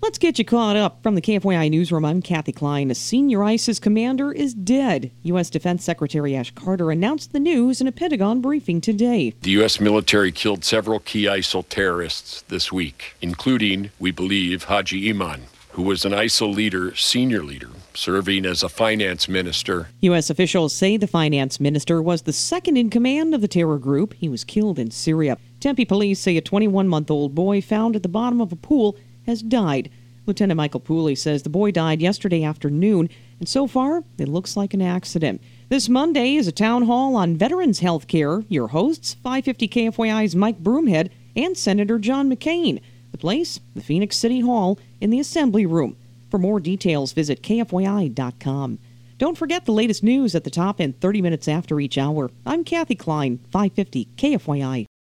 Let's get you caught up. From the KFYI Newsroom, I'm Kathy Klein. A senior ISIS commander is dead. U.S. Defense Secretary Ash Carter announced the news in a Pentagon briefing today. The U.S. military killed several key ISIL terrorists this week, including, we believe, Haji Iman, who was an ISIL leader, senior leader, serving as a finance minister. U.S. officials say the finance minister was the second in command of the terror group. He was killed in Syria. Tempe police say a 21-month-old boy found at the bottom of a pool has died. Lieutenant Michael Pooley says the boy died yesterday afternoon, and so far, it looks like an accident. This Monday is a town hall on veterans health care. Your hosts, 550 KFYI's Mike Broomhead and Senator John McCain. The place, the Phoenix City Hall in the Assembly Room. For more details, visit KFYI.com. Don't forget the latest news at the top and 30 minutes after each hour. I'm Kathy Klein, 550 KFYI.